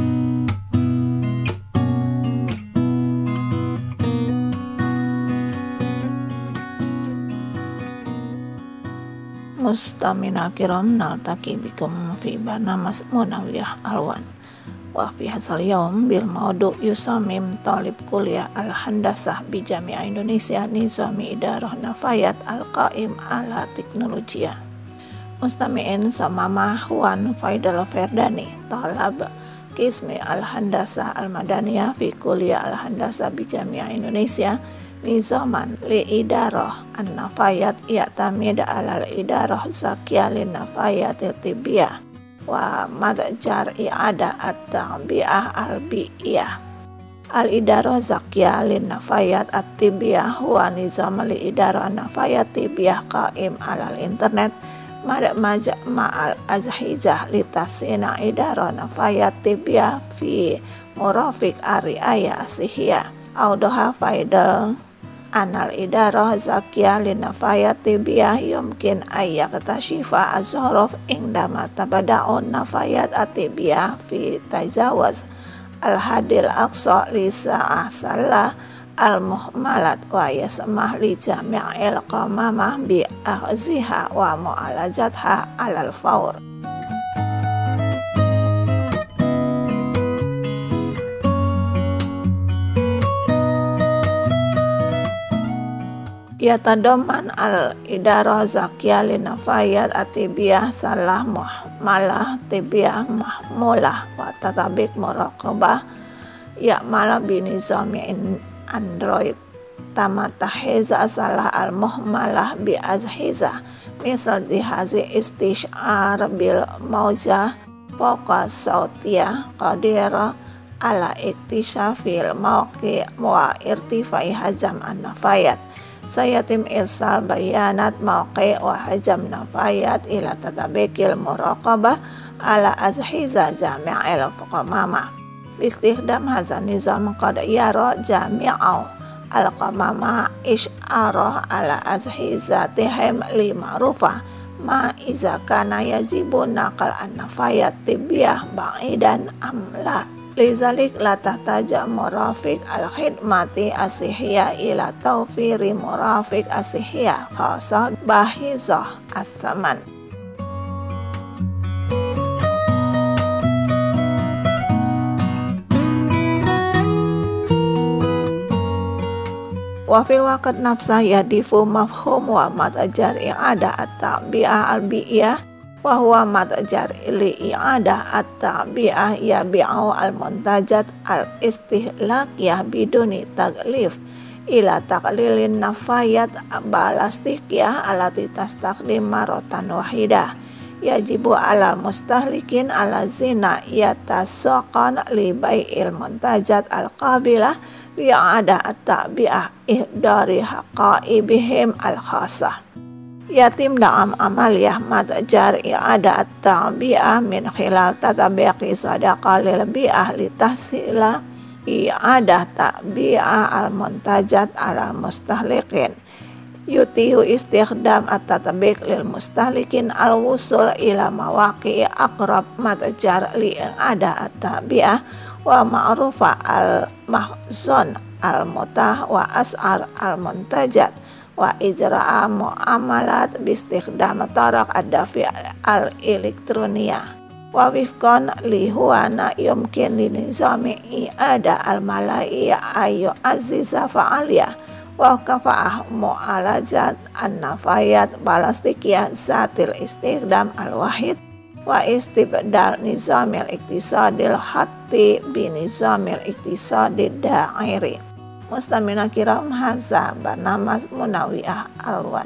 Mustamina kiram naltaki bikum fi barnamas munawiyah alwan wa fi hasal yaum bil maudu yusamim talib kuliah al-handasah bi Jami'ah Indonesia Nizami Idarah Nafayat al-Qaim ala Teknologia. Mustami'in samama Huan Faidal Ferdani talab Kismi al-Handasah al-Madaniyah fi kuliah al-Handasah bi Jami'ah Indonesia Nizaman li idarah an-nafayat ya'tamid alal idarah zakiyah lin nafayat tibiyah wa madjar i'ada at-ta'biyah al-biyah. Al-idarah zakiyah lin nafayat at-tibiyah huwa nizam li idarah an-nafayat tibiyah qaim alal internet ma'al azhizah li tasina idarah nafayat tibiyah fi murafik ariaya asihiyah audoha faidal anal idarah zakiyah linafayat tibiyah yumkin ayyak tashifa azhorof indama tabada'un nafayat atibiyah fi tajawaz al-hadil aqsa li sa'ah salah al-muhmalat wa yasmah li jami'il qamamah bi ahziha wa mu'alajatha alal fawr. Yatadoman al-idarah zakiyah linafayat atibiyah salah muhmalah tibiyah mahmulah wa tatabik muraqabah ya'mala binizami Android tamataheza salah al-muhmalah bi azhiza misal zihazi istish'ar bil maujah foka sautiyah qadira ala iktisyafil mawqi' wa irtifai hajam an-nafayat. Sayatim irsal bayanat mawqi' wa hajam nafayat ila tatabikil muraqabah ala azhiza jami'il qamamah. Istikhdam hazan nizam qad yara jami'au al-qamamah isyarah ala azhizatihim li ma'rufah ma iza kana yajibu naqal an-nafayat tibiyah ba'idan amla. Lizalik la tahtaja murafik al-khidmati asihiyah ila tawfiri murafik asihiyah khasah bahizah as-saman. Wa fil waqt nafsah yadifu mafhum wa matajar i'ada at-ta'biyah al-biyah wa huwa matajar li i'adah at-ta'biyah yabi'u al-muntajat al-istihlakiyah biduni taglif ila taqlilin nafayat balastikiyah alati tastaqdim marotan wahidah. Yajibu alal mustahlikin ala zina yatasaqan li bai'il muntajat al-qabilah li'adah at-ta'biyah ihdari haqaibihim al-khasah. Yatim dalam amaliyah matajar i'ada at-ta'biyah min khilal tatabiqi sadaqah lil bi'ah li tahsila i'adah ta'biyah al-muntajat alal mustahlikin. Yutihu istikhdam at-tatabiq lil mustahlikin al-wusul ila mawaqi' aqrab matajar li i'adah at-ta'biyah wa ma'rufa al-mahzun al-mutah wa as'ar al-muntajat wa ijra'a mu'amalat bistikhdam tarak ad-dafi' al-elektroniyah wa wifqan li huwana yumkin li nizami i'ada al-malai ayu aziza fa'aliyah wa kafa'ah mu'alajat an-nafayat balastikiyah zatil istikhdam al-wahid واستبدال نظام الاقتصاد الخطي بنظام الاقتصاد الدائري. مستمعينا الكرام، هذا برنامج منوعة الوان.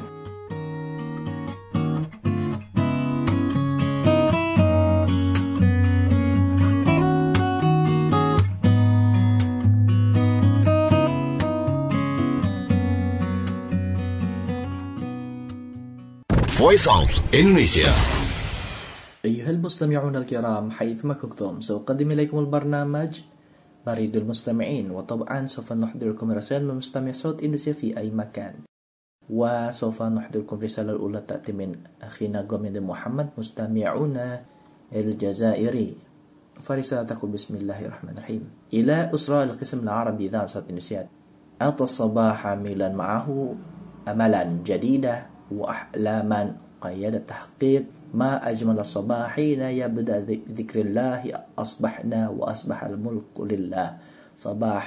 Voice of Indonesia. أيها المستمعون الكرام حيثما كنتم، سأقدم إليكم البرنامج بريد المستمعين، وطبعا سوف نحضركم رسائل من مستمع صوت إندونيسيا في أي مكان. وسوف نحضركم الرسالة الأولى تأتي من أخينا غوميد محمد مستمعون الجزائري، فرسالة تقول: بسم الله الرحمن الرحيم. إلى أسرة القسم العربي ذات صوت إندونيسيا، أتى الصباح حاملا معه أملا جديدة وأحلاما قيادة تحقيق. ما أجمل الصباح حين يبدأ ذكر الله، أصبحنا وأصبح الملك لله. صباح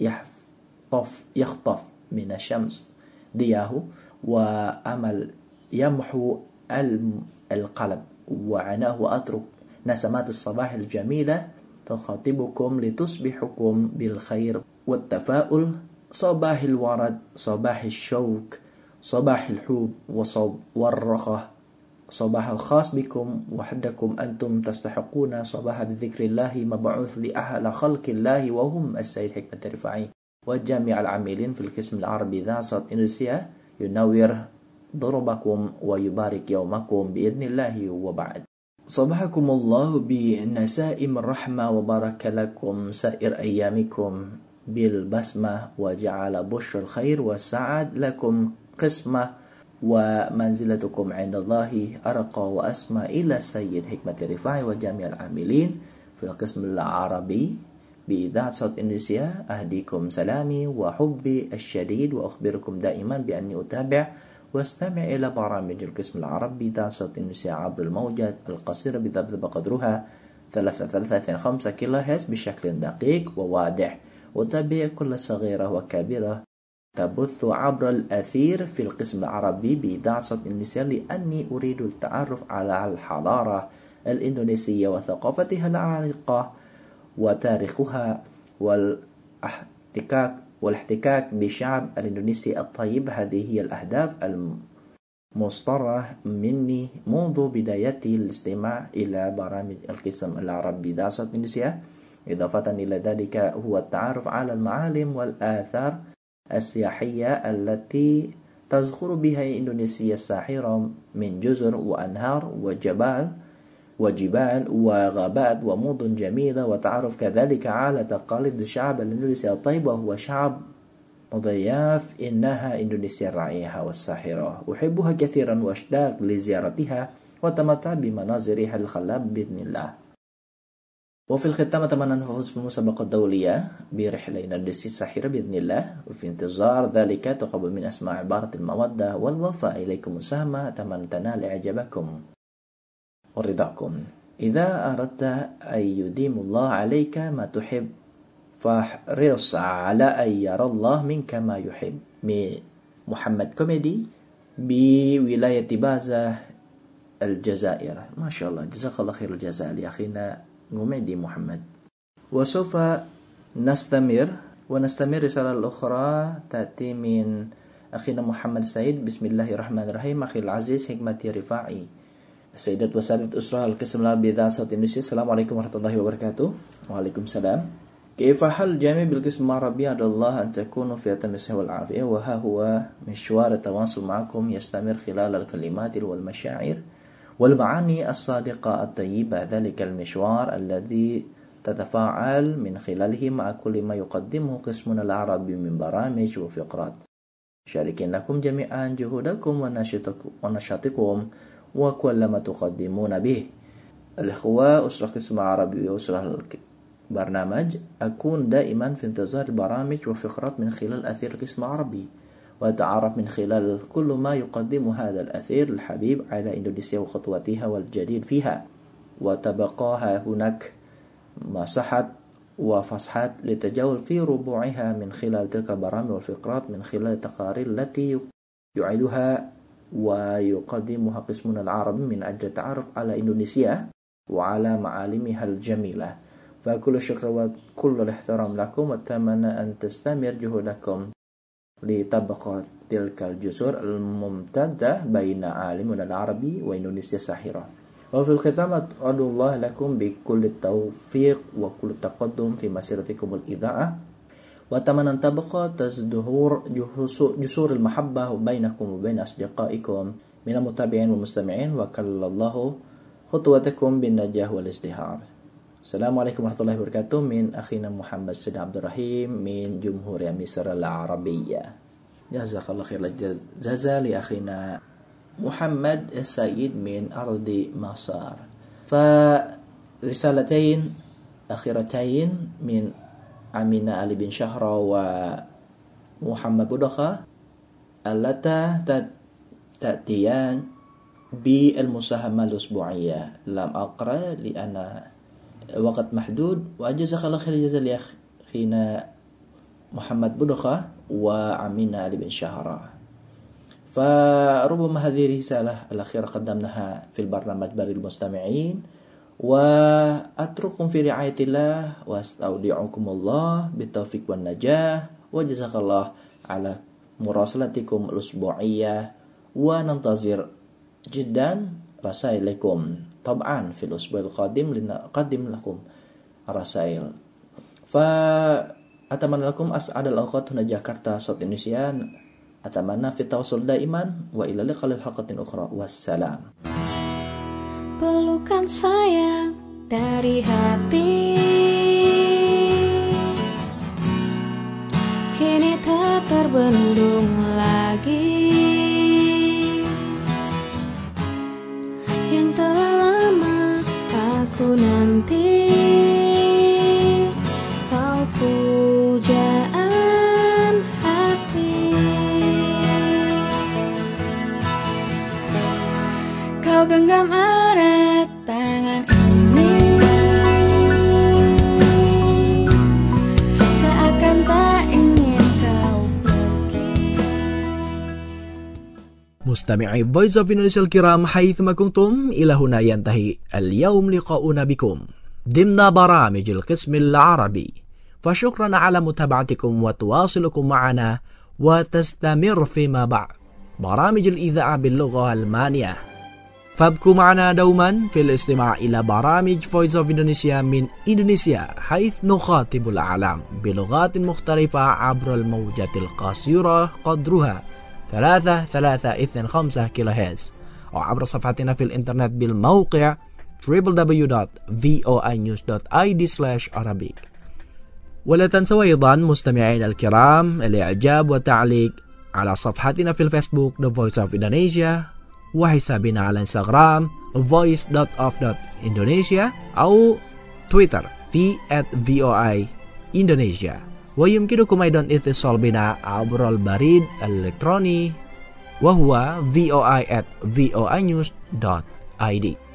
يخطف من الشمس ضياه، وأمل يمحو القلب وعناه. أترك نسمات الصباح الجميلة تخاطبكم لتصبحكم بالخير والتفاؤل. صباح الورد، صباح الشوق، صباح الحب والرخاء، صباح الخاص بكم وحدكم. أنتم تستحقون صباح بذكر الله مبعوث لأهل خلق الله، وهم السيد حكمة الرفاعي وجميع العاملين في القسم العربي ذا صوت إندونيسيا. ينور ضربكم ويبارك يومكم بإذن الله. وبعد، صباحكم الله بنسائم الرحمة وبارك لكم سائر أيامكم بالبسمة، وجعل بشر الخير والسعد لكم قسمة، ومنزلتكم عند الله أرقى وأسمى. إلى السيد حكمة الرفاعي وجميع العاملين في القسم العربي بإذاعة صوت إندونيسيا، أهديكم سلامي وحبي الشديد، وأخبركم دائما بأني أتابع واستمع إلى برامج القسم العربي بإذاعة صوت إندونيسيا عبر الموجات القصيرة بضبط قدرها 3.325 كيلو هرتز بشكل دقيق وواضح. أتابع كل صغيرة وكبيرة تبث عبر الأثير في القسم العربي بإذاعة صوت إندونيسيا، لأني أريد التعرف على الحضارة الإندونيسية وثقافتها العريقة وتاريخها والاحتكاك بالشعب الإندونيسي الطيب. هذه هي الأهداف المصدرة مني منذ بدايتي الاستماع إلى برامج القسم العربي بإذاعة صوت إندونيسيا. إضافة إلى ذلك هو التعرف على المعالم والآثار السياحية التي تزخر بها إندونيسيا الساحرة من جزر وأنهار وجبال وغابات ومدن جميلة، وتعرف كذلك على تقاليد الشعب الإندونيسي الطيب، وهو شعب مضياف. إنها إندونيسيا الرائعة والساحرة، أحبها كثيرا وأشتاق لزيارتها وتمتع بمناظرها الخلابة بإذن الله. وفي الختام أتمنى أن نفوز بالمسابقة الدولية برحلة إندونيسيا الساحرة بإذن الله، وفي انتظار ذلك تقبل من أسماء عبارة المودة والوفاء إليكم مساهمة. أتمنى تنال إعجابكم ورضاكم. إذا أردت أن يديم الله عليك ما تحب فاحرص على أن يرى الله منك ما يحب. محمد كوميدي بولاية بازة الجزائر. ما شاء الله، جزاك الله خير الجزاء لأخينا غوميدي محمد. وسوف نستمر رسالة الأخرى تأتي من أخينا محمد سعيد. بسم الله الرحمن الرحيم. أخي العزيز حكمة الرفاعي، السيدات وسادة أسرة القسم العربي بإذاعة صوت إندونيسيا، السلام عليكم ورحمة الله وبركاته. وعليكم السلام. كيف حال الجميع بالقسم العربي؟ أدعو الله أن تكونوا في أتم الصحة والعافية. وها هو مشوار التواصل معكم يستمر خلال الكلمات والمشاعر والمعاني الصادقة الطيبة. ذلك المشوار الذي تتفاعل من خلاله مع كل ما يقدمه قسمنا العربي من برامج وفقرات. شاركناكم جميعا جهودكم ونشاطكم وكل ما تقدمون به. الإخوة أسرة قسم العربي وأسرة البرنامج، أكون دائما في انتظار البرامج وفقرات من خلال أثير القسم العربي، وأتعرف من خلال كل ما يقدم هذا الأثير الحبيب على إندونيسيا وخطواتها والجديد فيها. وتبقاها هناك مساحات وفسحات للتجول في ربوعها من خلال تلك البرامج والفقرات، من خلال التقارير التي يعيدها ويقدمها قسمنا العربي من أجل التعرف على إندونيسيا وعلى معالمها الجميلة. فكل الشكر وكل الاحترام لكم، وأتمنى أن تستمر جهودكم لطبقة تلك الجسور الممتدة بين عالمنا العربي وإندونيسيا الساحرة. وفي الختام أدعو الله لكم بكل التوفيق وكل التقدم في مسيرتكم الإذاعة، وأتمنى أن تبقى تزدهر جسور المحبة بينكم وبين أصدقائكم من المتابعين والمستمعين، وكل الله خطوتكم بالنجاح والازدهار. Assalamualaikum warahmatullahi wabarakatuh. Min akhina Muhammad Said Abdul Rahim min Jumhuriyah Misr al-Arabiyyah. Jazakallah khairal jaza li akhina Muhammad Said min ardi Masar. Fa risalatayn akhiratayn min Amina Ali bin Shahra wa Muhammad Budakha allata ta'tiyan bi al-musahama al-usbu'iyya lam aqra li ana وقت محدود. وجزاك الله خير الجزاء لأخينا محمد بدخة وعمينا علي بن شهرة. فربما هذه الرسالة الأخيرة قدمناها في البرنامج بريد المستمعين، وأترككم في رعاية الله وأستودعكم الله بالتوفيق والنجاح، وجزاك الله على مراسلتكم الأسبوعية، وننتظر جدا رسائلكم طبعا في الأسبوع القادم لنقدم لكم رسائل. فأتمنى لكم أسعد الأوقات هنا جاكرتا صوت إندونيسيا. أتمنى في التواصل دائما، وإلى اللقاء للحلقة أخرى، والسلام. Pelukan sayang dari hati kini tak terbendung lagi, yang telah lama aku nanti kau pujaan hati. Kau genggam erat tangan ini seakan tak ingin kau pergi. مستمعي Voice of Indonesia الكرام حيثما كنتم، إلى هنا ينتهي اليوم لقاؤنا بكم ضمن برامج القسم العربي، فشكرا على متابعتكم وتواصلكم معنا، وتستمر فيما بعد برامج الإذاعة باللغة الألمانية. فابقوا معنا دوما في الاستماع إلى برامج Voice of Indonesia من إندونيسيا، حيث نخاطب العالم بلغات مختلفة عبر الموجات القصيرة قدرها 3325 كيلوهرتز، أو عبر صفحتنا في الإنترنت بالموقع www.voinews.id/Arabic. ولا تنسوا أيضا مستمعين الكرام الإعجاب والتعليق على صفحتنا في الفيسبوك The Voice of Indonesia، وحسابنا على انستغرام voice.of.indonesia، أو تويتر في @voi Indonesia. ويمكنكم أيضا اتصال بنا عبر البريد الإلكتروني وهو voi@voinews.id.